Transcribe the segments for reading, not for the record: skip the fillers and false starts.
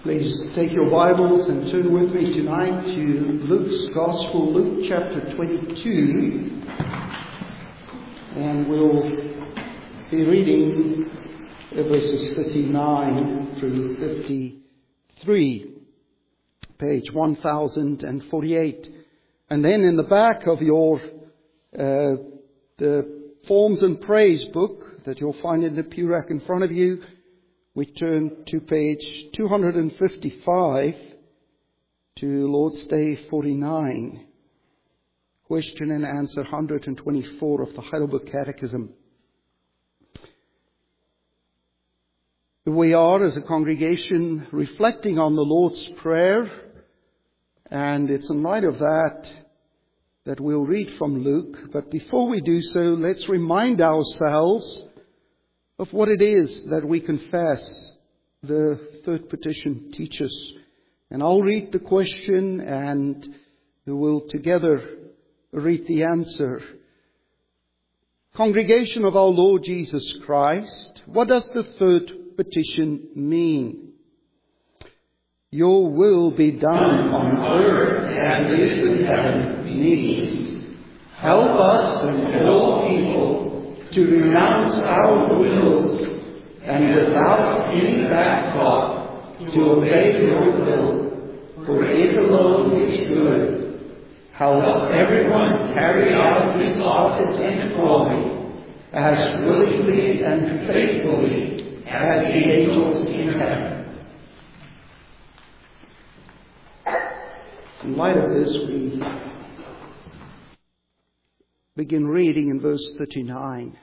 Please take your Bibles and turn with me tonight to Luke's Gospel, Luke chapter 22. And we'll be reading verses 39 through 53, page 1048. And then in the back of your the Forms and Praise book that you'll find in the pew rack in front of you, we turn to page 255 to Lord's Day 49, question and answer 124 of the Heidelberg Catechism. We are, as a congregation, reflecting on the Lord's Prayer, and it's in light of that we'll read from Luke. But before we do so, let's remind ourselves of what it is that we confess the third petition teaches. And I'll read the question and we'll together read the answer. Congregation of our Lord Jesus Christ, what does the third petition mean? Your will be done on earth as it is in heaven means. Help us and all people to renounce our wills and without any back talk to obey your will, for it alone is good. Help everyone carry out his office and calling as willingly and faithfully as the angels in heaven. In light of this, we begin reading in verse 39.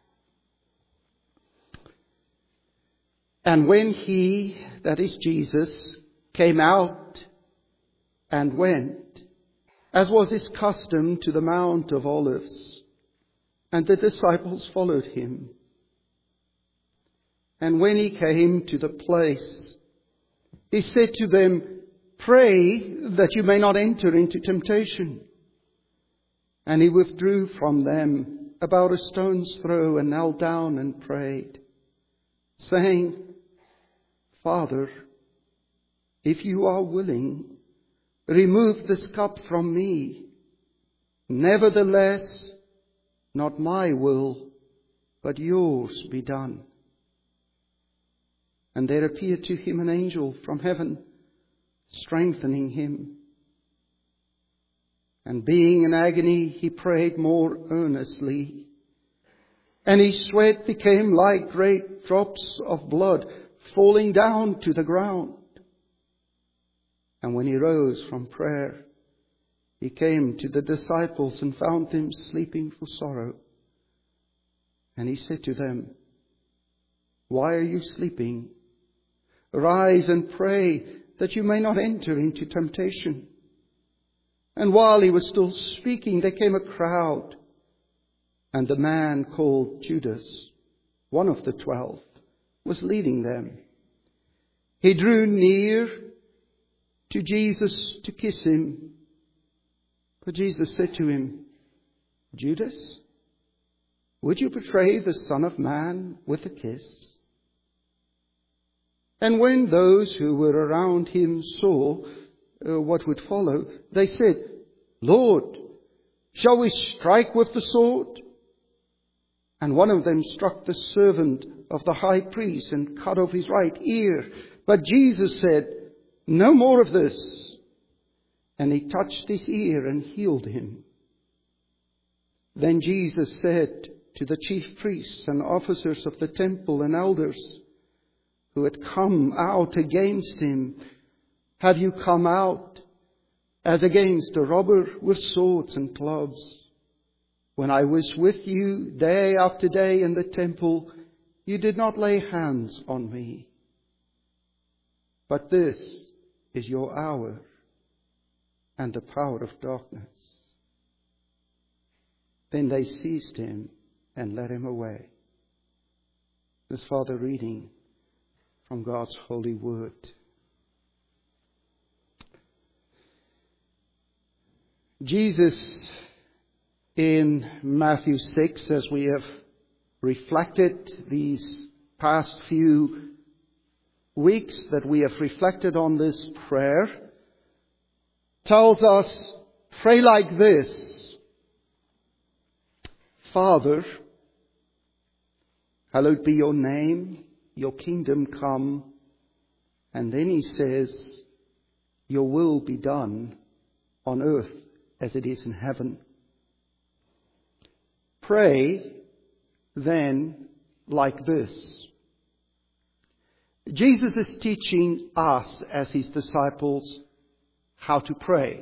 And when he, that is Jesus, came out and went, as was his custom, to the Mount of Olives, and the disciples followed him. And when he came to the place, he said to them, Pray that you may not enter into temptation. And he withdrew from them about a stone's throw and knelt down and prayed, saying, Father, if you are willing, remove this cup from me. Nevertheless, not my will, but yours be done. And there appeared to him an angel from heaven, strengthening him. And being in agony, he prayed more earnestly. And his sweat became like great drops of blood falling down to the ground. And when he rose from prayer, he came to the disciples and found them sleeping for sorrow. And he said to them, Why are you sleeping? Arise and pray that you may not enter into temptation. And while he was still speaking, there came a crowd, and the man called Judas, one of the 12, was leading them. He drew near to Jesus to kiss him. But Jesus said to him, Judas, would you betray the Son of Man with a kiss? And when those who were around him saw what would follow, they said, Lord, shall we strike with the sword? And one of them struck the servant of the high priest and cut off his right ear. But Jesus said, No more of this. And he touched his ear and healed him. Then Jesus said to the chief priests and officers of the temple and elders who had come out against him, Have you come out as against a robber with swords and clubs? When I was with you day after day in the temple, you did not lay hands on me. But this is your hour and the power of darkness. Then they seized him and led him away. This further reading from God's holy word. Jesus, in Matthew 6, as we have reflected these past few weeks that we have reflected on this prayer tells us, pray like this: Father, hallowed be your name, your kingdom come. And then he says, your will be done on earth as it is in heaven. Pray then like this. Jesus is teaching us as his disciples how to pray.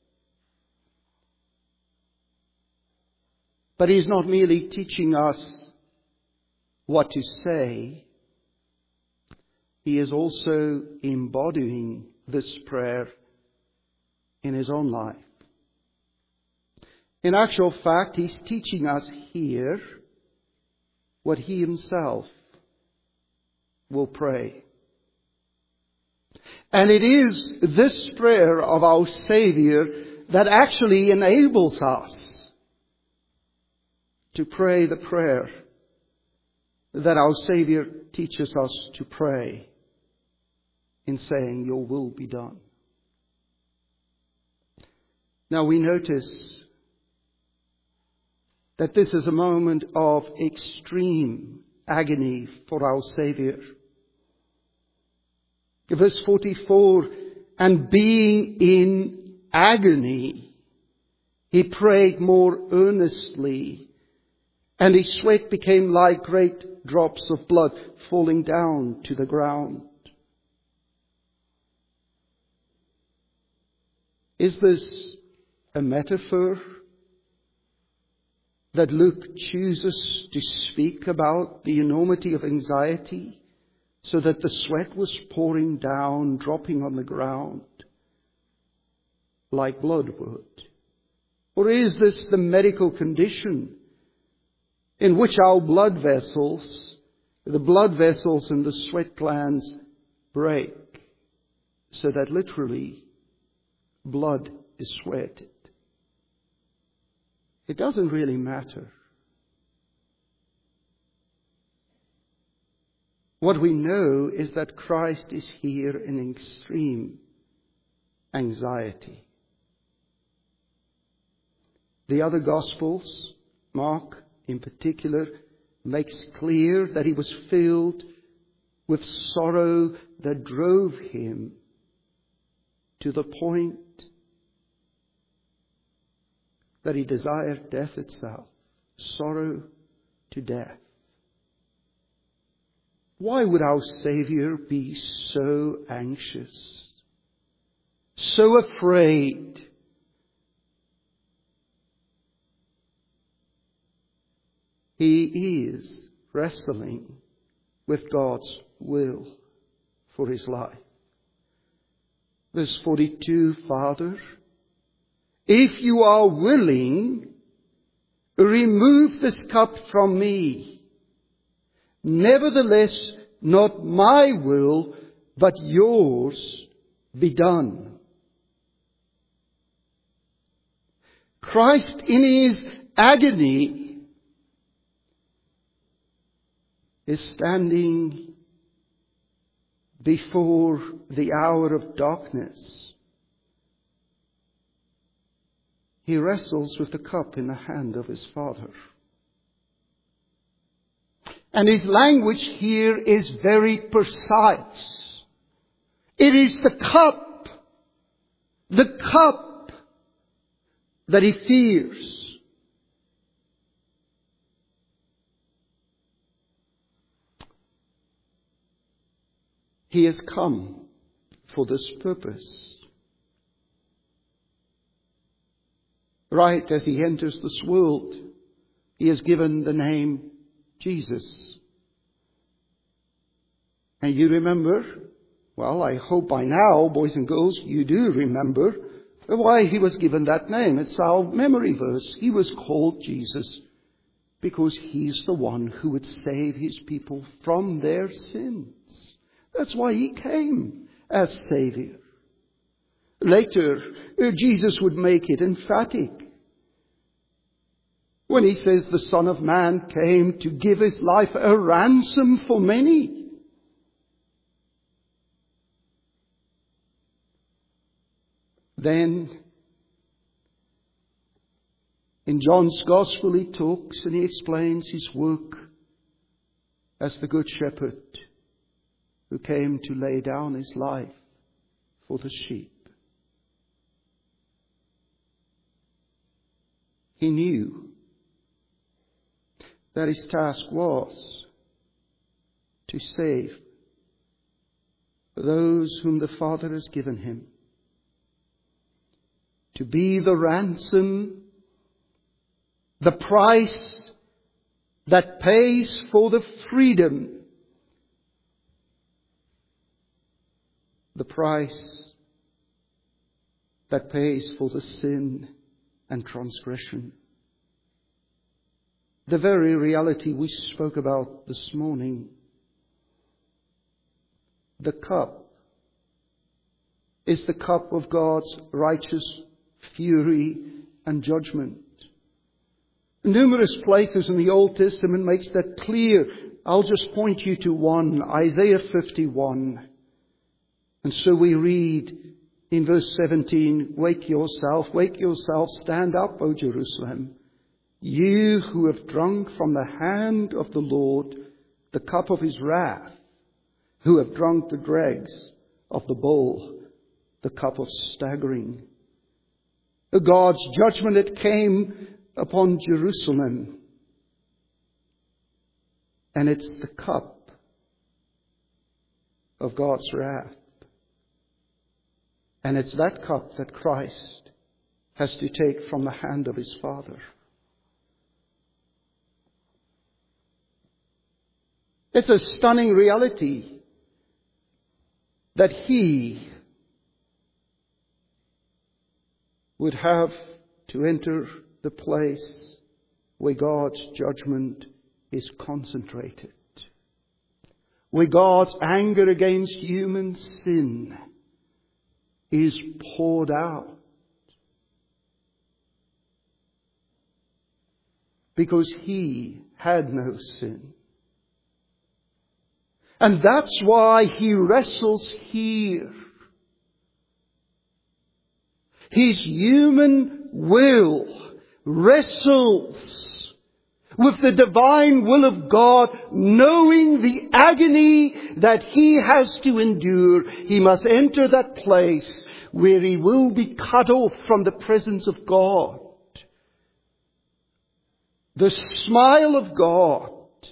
But he's not merely teaching us what to say. He is also embodying this prayer in his own life. In actual fact, he's teaching us here what he himself will pray. And it is this prayer of our Savior that actually enables us to pray the prayer that our Savior teaches us to pray in saying, your will be done. Now we notice that this is a moment of extreme agony for our Savior. Verse 44, and being in agony, he prayed more earnestly, and his sweat became like great drops of blood falling down to the ground. Is this a metaphor that Luke chooses to speak about the enormity of anxiety, so that the sweat was pouring down, dropping on the ground like blood would? Or is this the medical condition in which our blood vessels, the blood vessels and the sweat glands break, so that literally blood is sweated? It doesn't really matter. What we know is that Christ is here in extreme anxiety. The other Gospels, Mark in particular, makes clear that he was filled with sorrow that drove him to the point that he desired death itself. Sorrow to death. Why would our Savior be so anxious, so afraid? He is wrestling with God's will for his life. Verse 42, Father, if you are willing, remove this cup from me. Nevertheless, not my will, but yours be done. Christ in his agony is standing before the hour of darkness. He wrestles with the cup in the hand of his Father. And his language here is very precise. It is the cup that he fears. He has come for this purpose. Right as he enters this world, he is given the name Jesus. And you remember, well, I hope by now, boys and girls, you do remember why he was given that name. It's our memory verse. He was called Jesus because he's the one who would save his people from their sins. That's why he came as Savior. Later, Jesus would make it emphatic when he says the Son of Man came to give his life a ransom for many. Then, in John's Gospel, he talks and he explains his work as the Good Shepherd who came to lay down his life for the sheep. He knew that his task was to save those whom the Father has given him, to be the ransom, the price that pays for the freedom, the price that pays for the sin and transgression. The very reality we spoke about this morning. The cup is the cup of God's righteous fury and judgment. Numerous places in the Old Testament makes that clear. I'll just point you to one, Isaiah 51. And so we read in verse 17, wake yourself, stand up, O Jerusalem, you who have drunk from the hand of the Lord the cup of his wrath, who have drunk the dregs of the bowl, the cup of staggering. God's judgment, it came upon Jerusalem. And it's the cup of God's wrath. And it's that cup that Christ has to take from the hand of his Father. It's a stunning reality that he would have to enter the place where God's judgment is concentrated, where God's anger against human sin is poured out. Because he had no sin. And that's why he wrestles here. His human will wrestles with the divine will of God, knowing the agony that he has to endure. He must enter that place where he will be cut off from the presence of God. The smile of God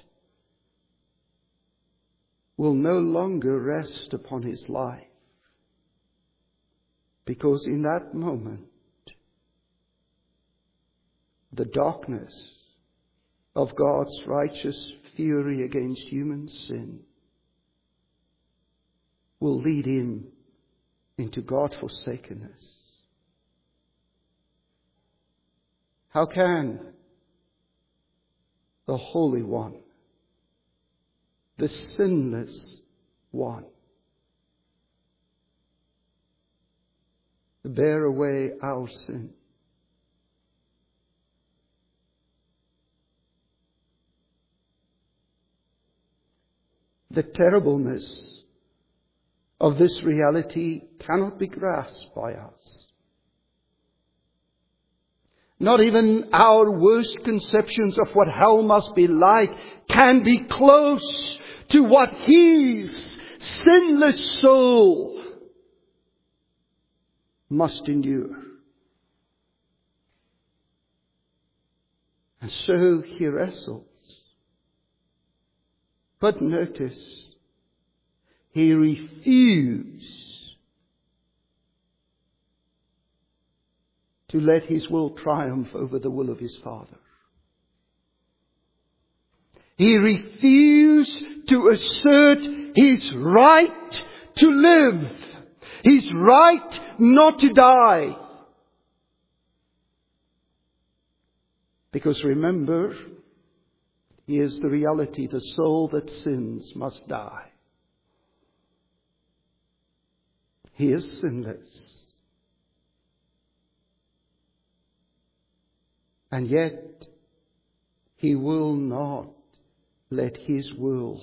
will no longer rest upon his life. Because in that moment, the darkness of God's righteous fury against human sin will lead him into God-forsakenness. How can the Holy One, the sinless One, bear away our sin? The terribleness of this reality cannot be grasped by us. Not even our worst conceptions of what hell must be like can be close to what his sinless soul must endure. And so he wrestles. But notice, he refused to let his will triumph over the will of his Father. He refused to assert his right to live, his right not to die. Because remember, here's the reality: the soul that sins must die. He is sinless. And yet, he will not let his will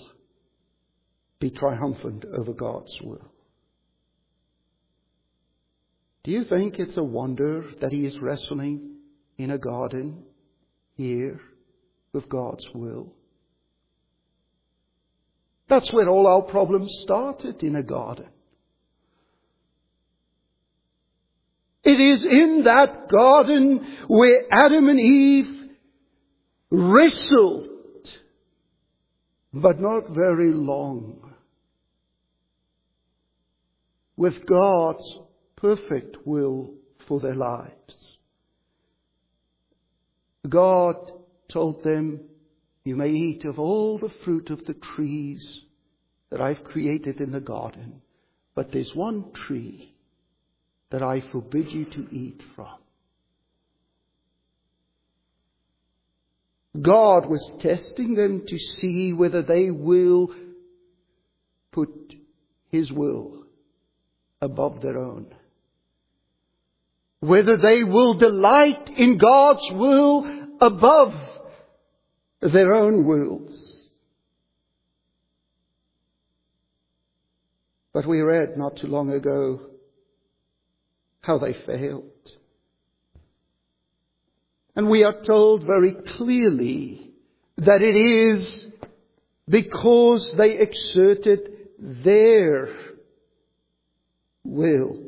be triumphant over God's will. Do you think it's a wonder that he is wrestling in a garden here with God's will? That's where all our problems started, in a garden. It is in that garden where Adam and Eve wrestled, but not very long, with God's perfect will for their lives. God told them, you may eat of all the fruit of the trees that I've created in the garden, but there's one tree that I forbid you to eat from. God was testing them to see whether they will put His will above their own. Whether they will delight in God's will above their own wills. But we read not too long ago how they failed. And we are told very clearly that it is because they exerted their will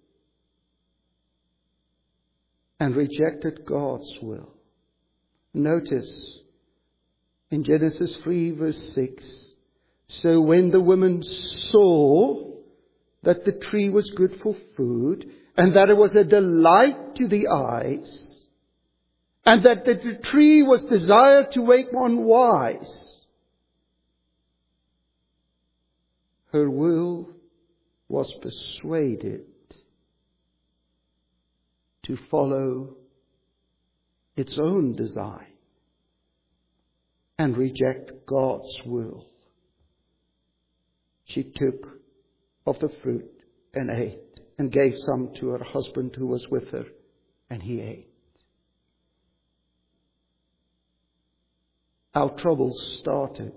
and rejected God's will. Notice in Genesis 3 verse 6, so when the woman saw that the tree was good for food, and that it was a delight to the eyes, and that the tree was desired to make one wise, her will was persuaded to follow its own design and reject God's will. She took of the fruit and ate, and gave some to her husband who was with her, and he ate. Our troubles started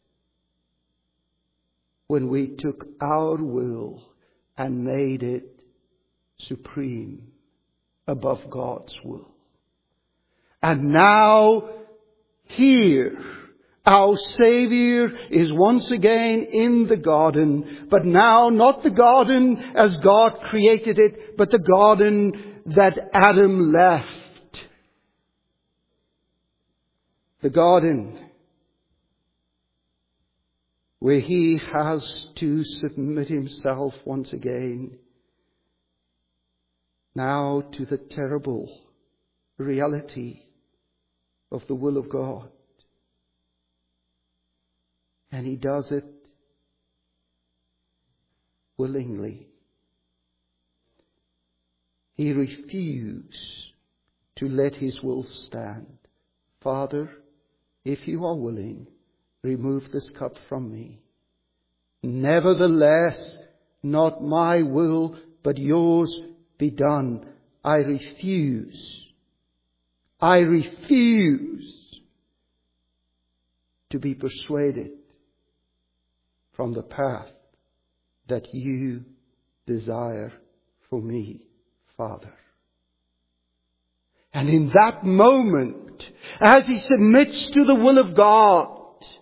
when we took our will and made it supreme above God's will. And now, here, our Savior is once again in the garden, but now not the garden as God created it, but the garden that Adam left. The garden where he has to submit himself once again now to the terrible reality of the will of God. And he does it willingly. He refused to let his will stand. Father, if you are willing, remove this cup from me. Nevertheless, not my will, but yours be done. I refuse. I refuse to be persuaded from the path that you desire for me, Father. And in that moment, as he submits to the will of God,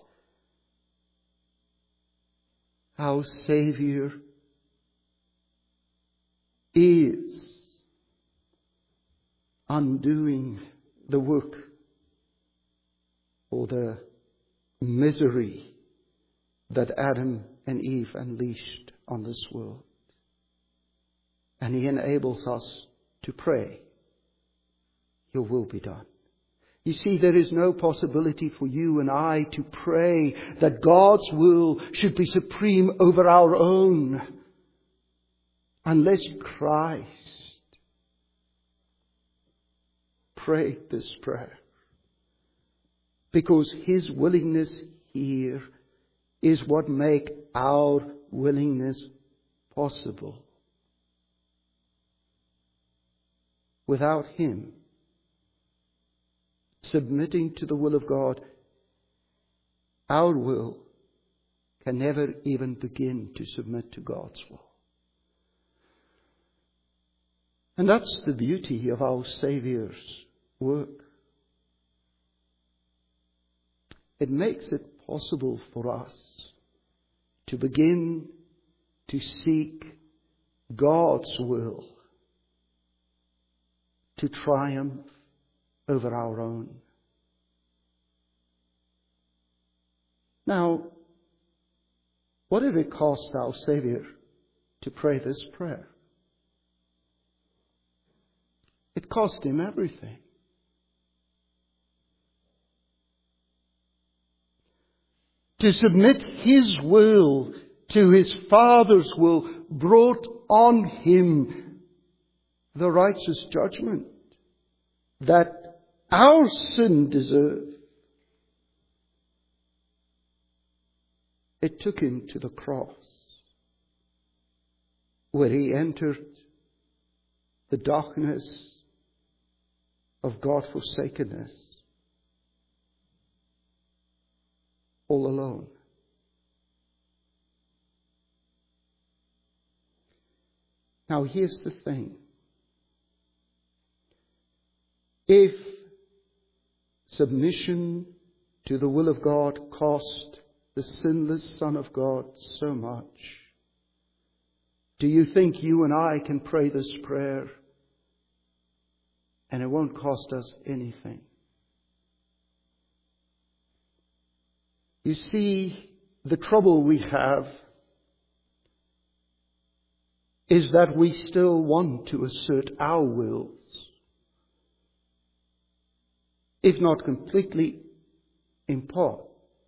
our Savior is undoing the work or the misery that Adam and Eve unleashed on this world. And he enables us to pray, your will be done. You see, there is no possibility for you and I to pray that God's will should be supreme over our own unless Christ prayed this prayer. Because his willingness here is what makes our willingness possible. Without him submitting to the will of God, our will can never even begin to submit to God's will. And that's the beauty of our Saviour's work. It makes it possible for us to begin to seek God's will to triumph over our own. Now, what did it cost our Saviour to pray this prayer? It cost Him everything. To submit His will to His Father's will brought on Him the righteous judgment that our sin deserved. It took Him to the cross, where He entered the darkness of God-forsakenness, all alone. Now here's the thing. If submission to the will of God cost the sinless Son of God so much, do you think you and I can pray this prayer and it won't cost us anything? You see, the trouble we have is that we still want to assert our wills, if not completely, in part.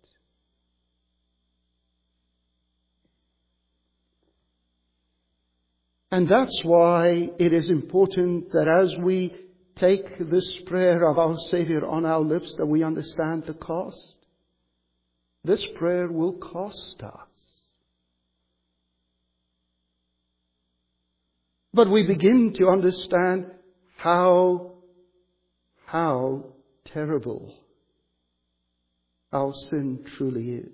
And that's why it is important that as we take this prayer of our Saviour on our lips, that we understand the cost. This prayer will cost us. But we begin to understand how terrible our sin truly is.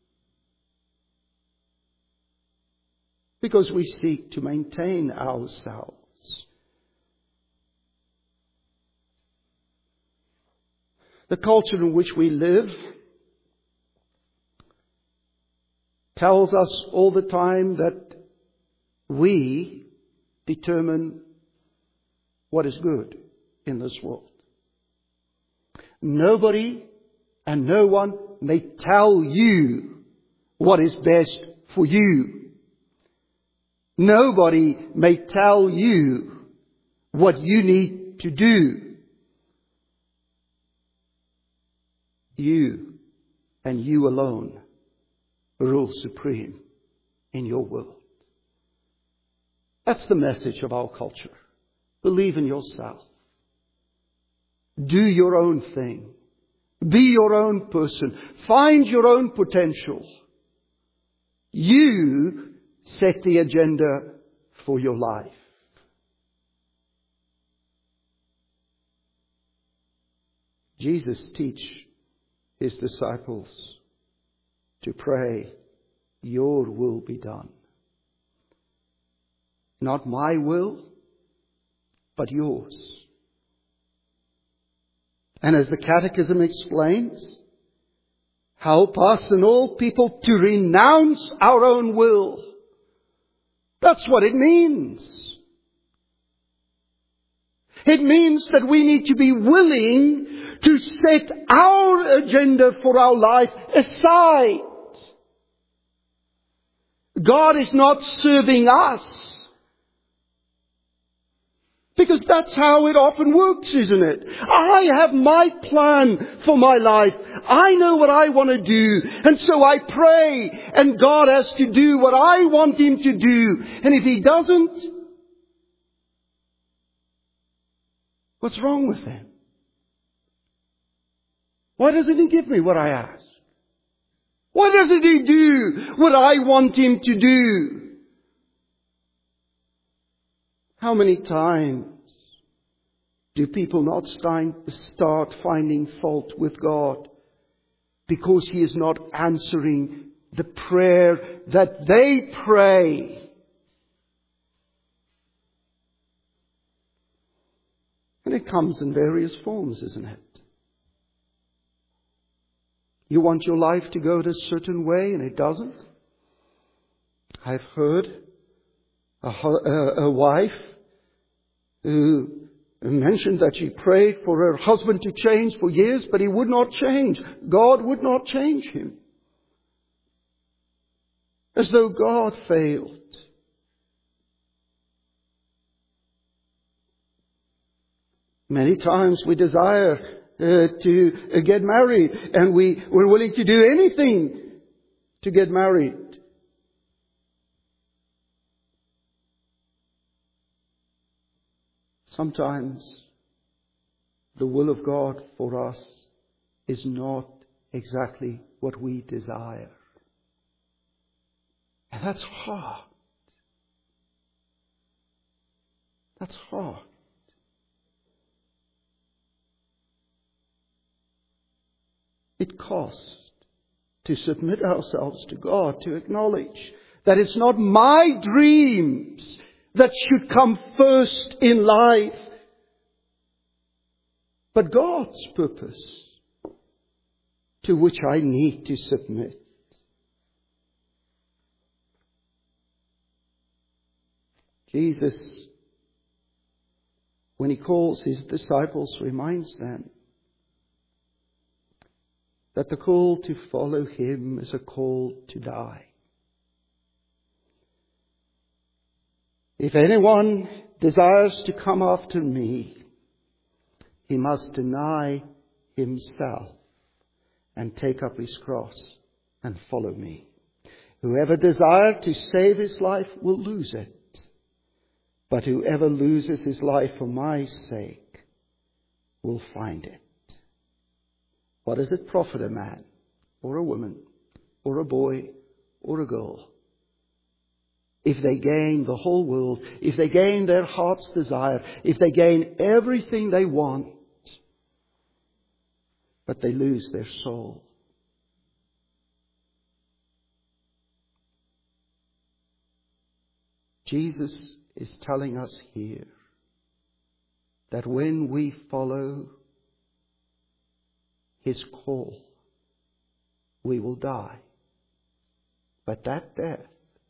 Because we seek to maintain ourselves. The culture in which we live tells us all the time that we determine what is good in this world. Nobody and no one may tell you what is best for you. Nobody may tell you what you need to do. You and you alone rule supreme in your world. That's the message of our culture. Believe in yourself. Do your own thing. Be your own person. Find your own potential. You set the agenda for your life. Jesus teach His disciples to pray, your will be done. Not my will, but yours. And as the Catechism explains, help us and all people to renounce our own will. That's what it means. It means that we need to be willing to set our agenda for our life aside. God is not serving us. Because that's how it often works, isn't it? I have my plan for my life. I know what I want to do. And so I pray. And God has to do what I want Him to do. And if He doesn't, what's wrong with Him? Why doesn't He give me what I ask? Why doesn't He do what I want Him to do? How many times do people not start finding fault with God because He is not answering the prayer that they pray? And it comes in various forms, isn't it? You want your life to go a certain way and it doesn't. I've heard a wife who mentioned that she prayed for her husband to change for years, but he would not change. God would not change him. As though God failed. Many times we desire to get married, and we're willing to do anything to get married. Sometimes the will of God for us is not exactly what we desire. And that's hard. That's hard. It costs to submit ourselves to God, to acknowledge that it's not my dreams that should come first in life, but God's purpose to which I need to submit. Jesus, when He calls His disciples, reminds them that the call to follow Him is a call to die. If anyone desires to come after me, he must deny himself and take up his cross and follow me. Whoever desires to save his life will lose it. But whoever loses his life for my sake will find it. What does it profit a man, or a woman, or a boy, or a girl, if they gain the whole world, if they gain their heart's desire, if they gain everything they want, but they lose their soul? Jesus is telling us here that when we follow His call, we will die. But that death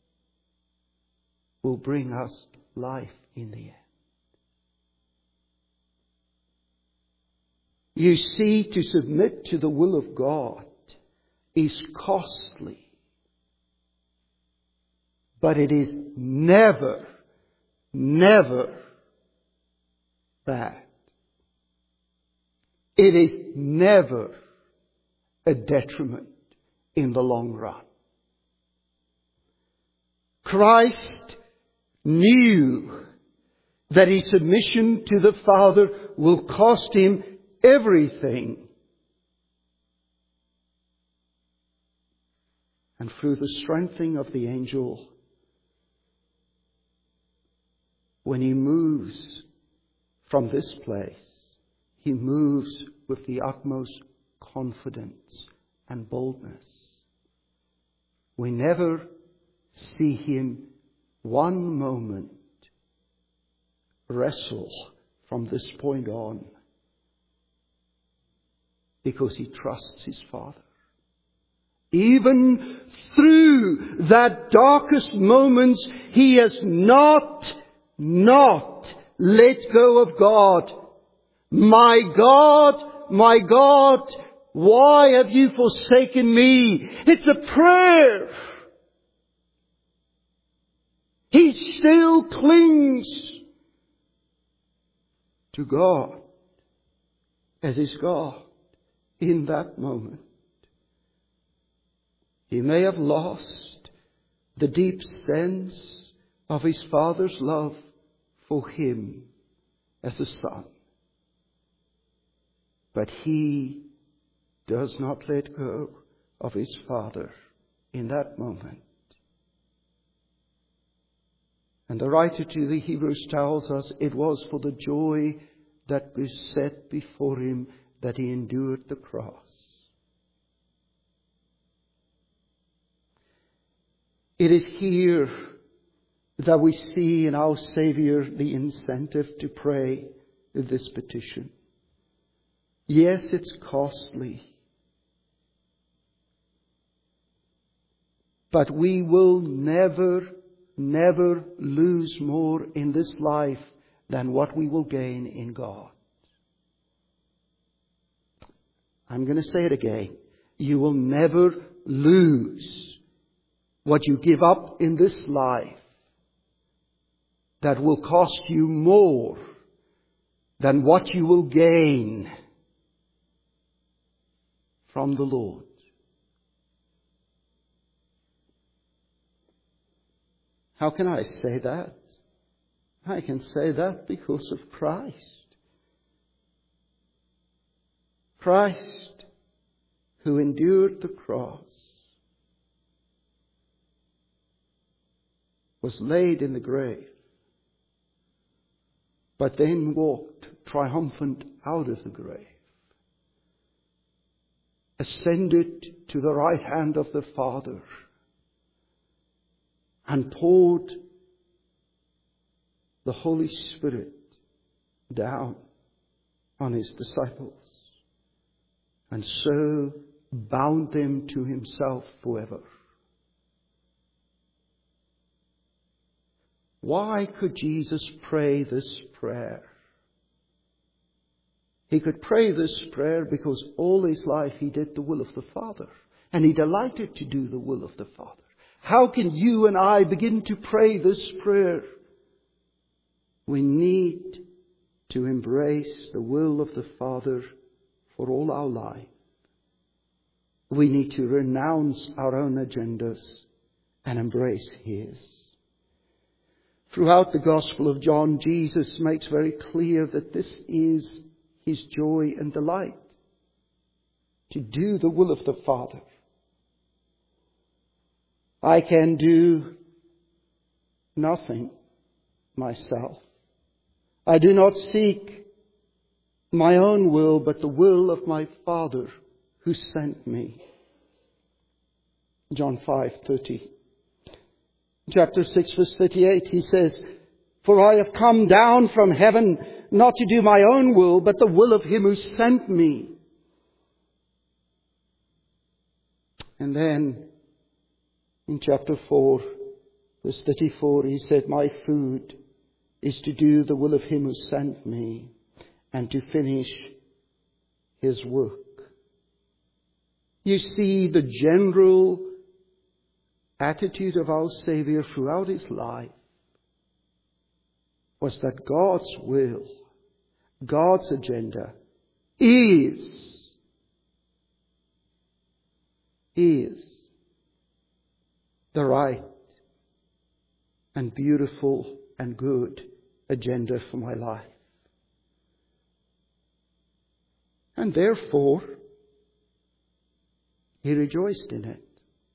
will bring us life in the end. You see, to submit to the will of God is costly. But it is never bad. It is never a detriment in the long run. Christ knew that His submission to the Father will cost Him everything. And through the strengthening of the angel, when He moves from this place, He moves with the utmost confidence and boldness. We never see Him one moment wrestle from this point on, because He trusts His Father. Even through that darkest moments, He has not let go of God. My God, why have you forsaken me? It's a prayer. He still clings to God as His God in that moment. He may have lost the deep sense of His Father's love for Him as a son. But He does not let go of His Father in that moment. And the writer to the Hebrews tells us it was for the joy that was set before Him that He endured the cross. It is here that we see in our Savior the incentive to pray this petition. Yes, it's costly. But we will never lose more in this life than what we will gain in God. I'm going to say it again. You will never lose what you give up in this life that will cost you more than what you will gain from the Lord. How can I say that? I can say that because of Christ. Christ, who endured the cross, was laid in the grave, but then walked triumphant out of the grave, ascended to the right hand of the Father, and poured the Holy Spirit down on His disciples, and so bound them to Himself forever. Why could Jesus pray this prayer? He could pray this prayer because all His life He did the will of the Father, and He delighted to do the will of the Father. How can you and I begin to pray this prayer? We need to embrace the will of the Father for all our life. We need to renounce our own agendas and embrace His. Throughout the Gospel of John, Jesus makes very clear that this is His joy and delight, to do the will of the Father. I can do nothing myself. I do not seek my own will, but the will of my Father who sent me. John 5:30. Chapter 6, verse 38, He says, "For I have come down from heaven not to do my own will, but the will of Him who sent me." And then in chapter 4, verse 34, He said, "My food is to do the will of Him who sent me and to finish His work." You see, the general attitude of our Savior throughout His life was that God's will, God's agenda is the right and beautiful and good agenda for my life. And therefore, He rejoiced in it.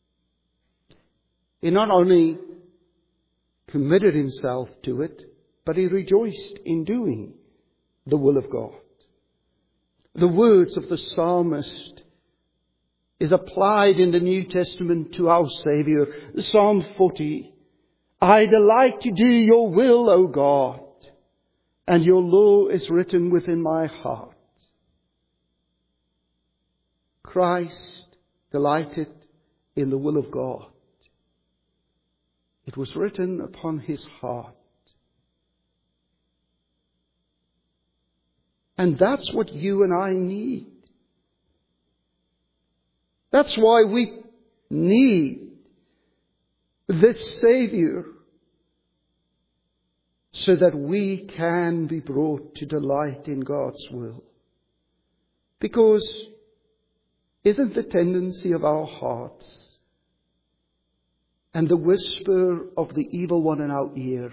He not only committed Himself to it, but He rejoiced in doing the will of God. The words of the psalmist is applied in the New Testament to our Savior. Psalm 40, "I delight to do your will, O God, and your law is written within my heart." Christ delighted in the will of God. It was written upon His heart. And that's what you and I need. That's why we need this Savior, so that we can be brought to delight in God's will. Because isn't the tendency of our hearts and the whisper of the evil one in our ear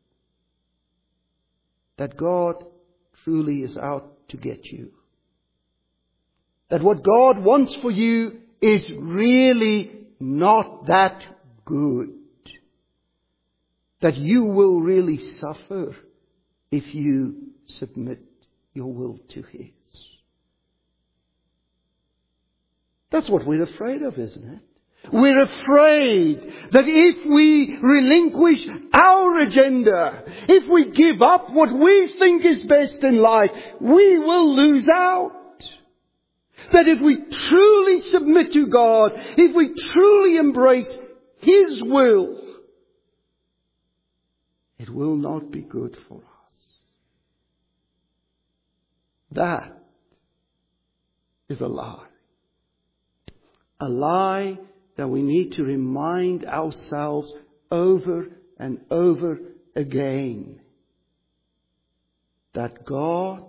that God truly is out to get you? That what God wants for you is really not that good. That you will really suffer if you submit your will to His. That's what we're afraid of, isn't it? We're afraid that if we relinquish our agenda, if we give up what we think is best in life, we will lose out. That if we truly submit to God, if we truly embrace His will, it will not be good for us. That is a lie. A lie that we need to remind ourselves over and over again that God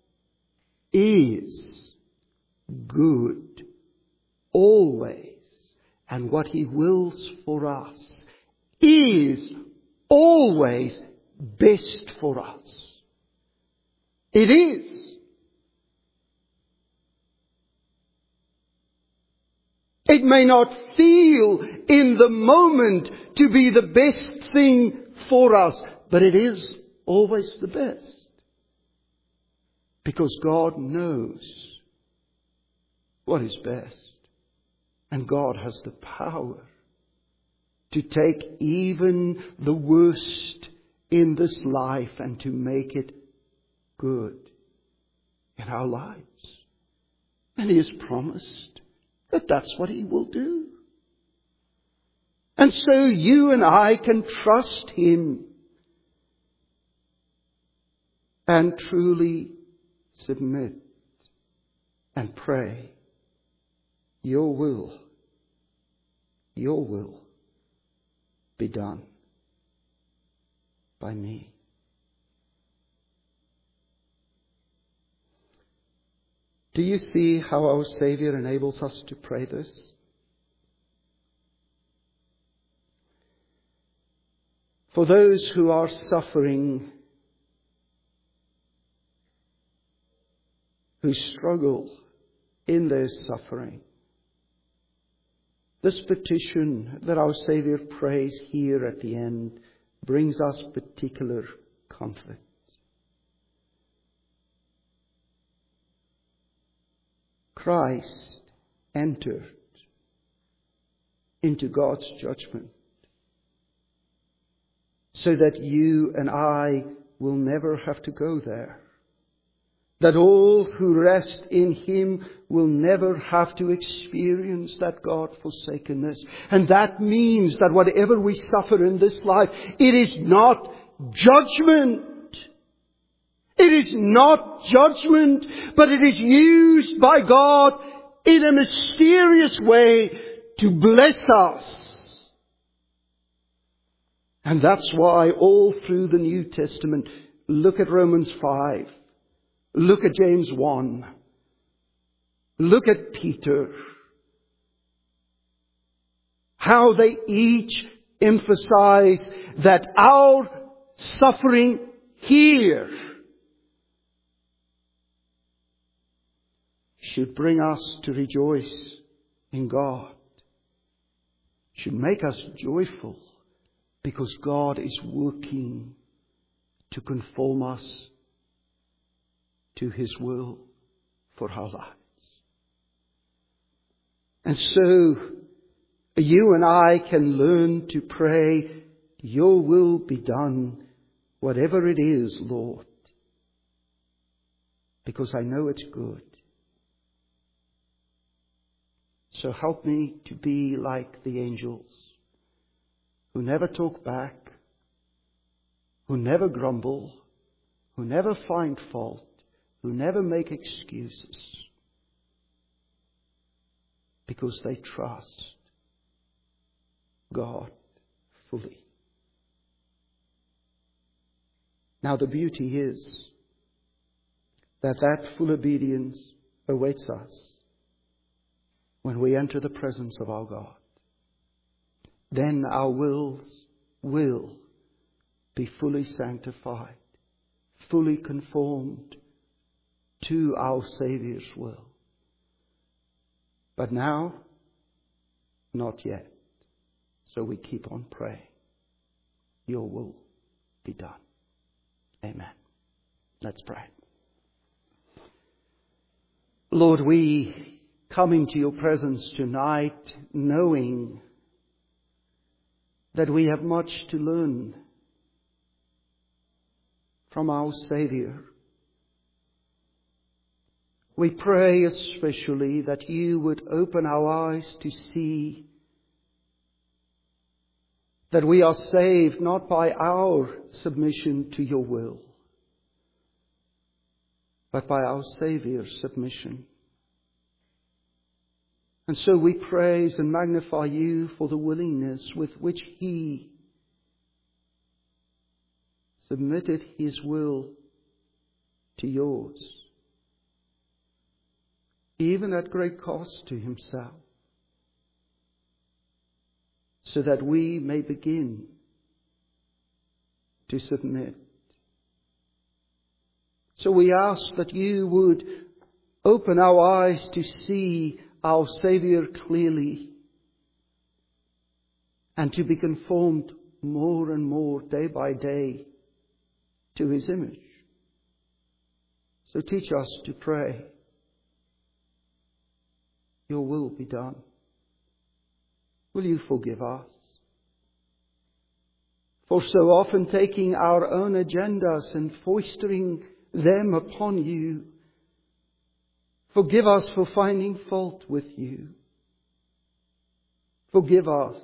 is good always, and what He wills for us is always best for us. It is. It may not feel in the moment to be the best thing for us, but it is always the best. Because God knows what is best. And God has the power to take even the worst in this life and to make it good in our lives. And He has promised that that's what He will do. And so you and I can trust Him and truly submit and pray, Your will be done by me. Do you see how our Savior enables us to pray this? For those who are suffering, who struggle in their suffering, this petition that our Savior prays here at the end brings us particular comfort. Christ entered into God's judgment so that you and I will never have to go there. That all who rest in Him will never have to experience that God-forsakenness. And that means that whatever we suffer in this life, it is not judgment. It is not judgment, but it is used by God in a mysterious way to bless us. And that's why all through the New Testament, look at Romans 5, look at James 1, look at Peter, how they each emphasize that our suffering here should bring us to rejoice in God. Should make us joyful because God is working to conform us to His will for our lives. And so you and I can learn to pray, Your will be done, whatever it is, Lord, because I know it's good. So help me to be like the angels, who never talk back, who never grumble, who never find fault, who never make excuses, because they trust God fully. Now the beauty is that full obedience awaits us when we enter the presence of our God. Then our wills will be fully sanctified, fully conformed to our Saviour's will. But now, not yet. So we keep on praying. Your will be done. Amen. Let's pray. Lord, we coming to your presence tonight, knowing that we have much to learn from our Savior. We pray especially that you would open our eyes to see that we are saved not by our submission to your will, but by our Saviour's submission. And so we praise and magnify you for the willingness with which he submitted his will to yours, even at great cost to himself, so that we may begin to submit. So we ask that you would open our eyes to see our Savior clearly and to be conformed more and more day by day to his image. So teach us to pray, your will be done. Will you forgive us for so often taking our own agendas and foisting them upon you? Forgive us for finding fault with you. Forgive us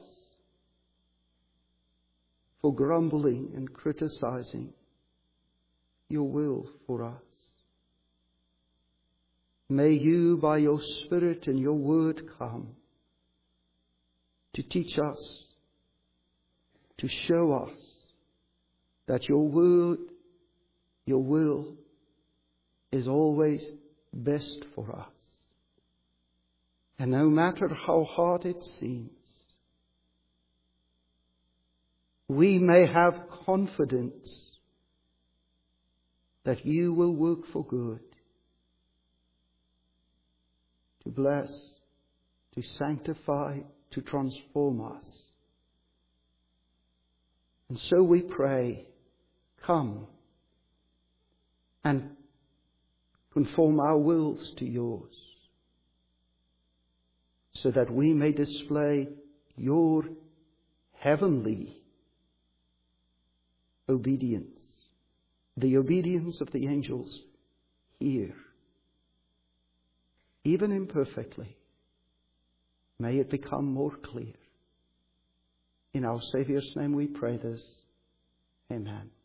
for grumbling and criticizing your will for us. May you, by your Spirit and your word, come to teach us, to show us that your word, your will is always best for us. And no matter how hard it seems, we may have confidence that you will work for good, to bless, to sanctify, to transform us. And so we pray, come and conform our wills to yours, so that we may display your heavenly obedience, the obedience of the angels here, even imperfectly. May it become more clear. In our Saviour's name we pray this. Amen.